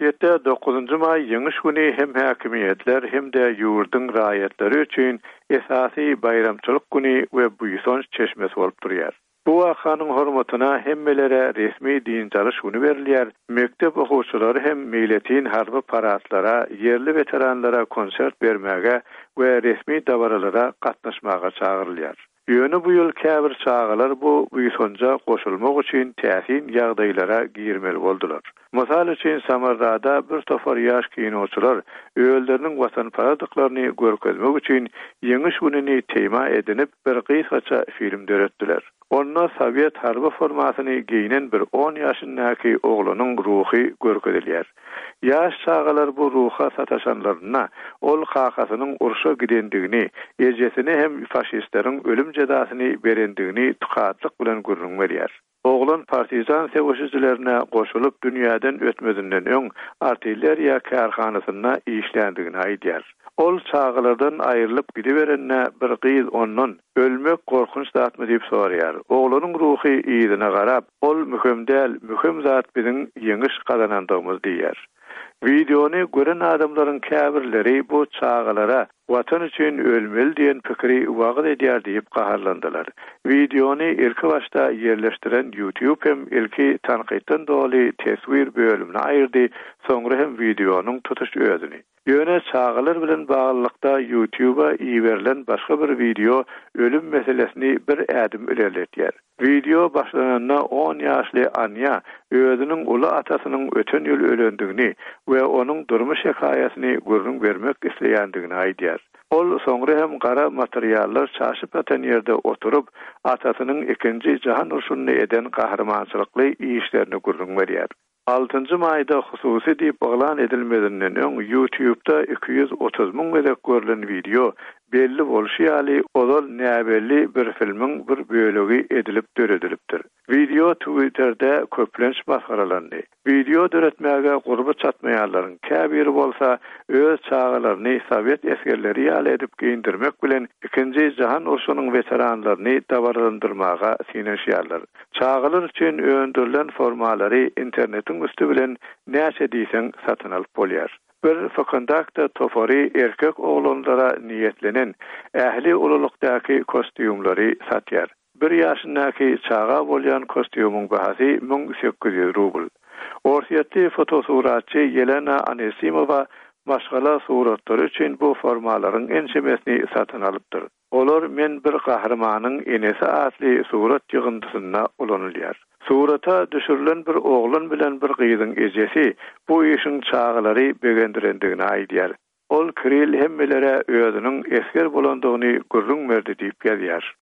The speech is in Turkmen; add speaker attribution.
Speaker 1: Orsiýetde 9-njy may ýeňiş güni hem häkimiýetler hem de ýurdun raýatlary üçin esasy bayramçylyk güni we buýsonç çeşmesi bolup durýar. Bu wakanyň hormatyna hemmelere resmi din çalyş güni berilýär. Mektep okuwçylary hem milletin harby paratlara, yerli veteranlara konsert bermäge we resmi dabaralara gatnaşmaga çagyrylýar. Ýöne bu ýyl käbir çağalar bu buýsonja goşulmak üçin täsin ýagdaýlara girmeli boldular. Mysal üçin Samarrada bir topar ýaş kinoçular öýelleriniň watan paradyklaryny görkezmek üçin ýeňiş gününi tema edinip bir gysgaça film döretdiler. Onda Sovet harby formatyny giyinen bir 10 ýaşyndaky oglanyň ruhy görkezilýär. Ýaş çağalar bu ruha sataşanlaryna ol kakasynyň urşa gidendigini, ejesini hem faşistleriň ölüm cezasyny berendigini tukatlyk bilen görünýär. Oglan partizan sevişçilerine goşulup dünýäden ötmedinden öň artilleriýa karhanasyna işlendigini aýdýar. Ol çağalardan aýrylyp gidiberenne bir gyz ondan ölmek gorkunç zatmy diýip soraýar. Oglanyň ruhy ýygyna garap, ol mühim däl, mühim zat biziň ýeňiş kazanandygymyz diýär. Videony gören adamlaryň käbirleri bu çağalara watan üçin ölmeli diýen pikiri wagt edýär diýip gaharlandylar. Videony ilki başda yerleşdiren YouTube hem ilki tanqytdan doly tesvir bölümine aýyrdy, soňra hem videonyň tutuş özüni. Ýöne çağalar bilen baglykda YouTube'a iýerilen başga bir video ölüm meselesini bir ädim ilerletýär. Video başlananda 10 ýaşly Anya özüniň uly atasynyň öten ýyl ölendigini we onuň durmuş hekaýasyny görüň bermek isleýändigini aýdýar. Ol soňra hem gara materiallar çaşyp atan ýerde oturup atasynyň 2-nji jahan urşuny eden gahrmançylykly işlerini görüň berýär. 6-njy maýda hususy diýip baglan edilmedinden öň YouTube'da 230.000 melek görülen video belli bolşy ýaly olal näbelli bir filmiň bir bölegi edilip döredilipdir. Video Twitter'da köplenç masgaralandy. Video döretmäge gurby çatmaýanlaryň käbiri bolsa öz çağalaryny Sovet eskerleri ýaly edip giyindirmek bilen 2-nji jahan urşunyň veteranlaryny dawarlandyrmaga sineşýärler. Çağalar üçin öndürilen formalary internetiň üstü bilen näçe diýseň satyn alyp bolýar. Bir fakandakda tofari erkek oğlanlara niyetlenen ähli ululukdaki kostümleri satýar. 1 ýaşyndaky çağa bolýan kostümüň bahasy 1800 rubl. Orsiýetli fotosuratçy Yelena Anesimova maşgala suratlary üçin bu formalaryň ençemesini satyn alypdyr. Olar men bir gahrymanyň enesi atly surat ýygyndysyna ulanylýar. Surata düşürülen bir oğlan bilen bir gyzyň ejesi bu işin çağalary begendirendigini aýdýar. Ol Kiril hemmelere özüniň esker bolandygyny görüň berdi diýip ýazýar.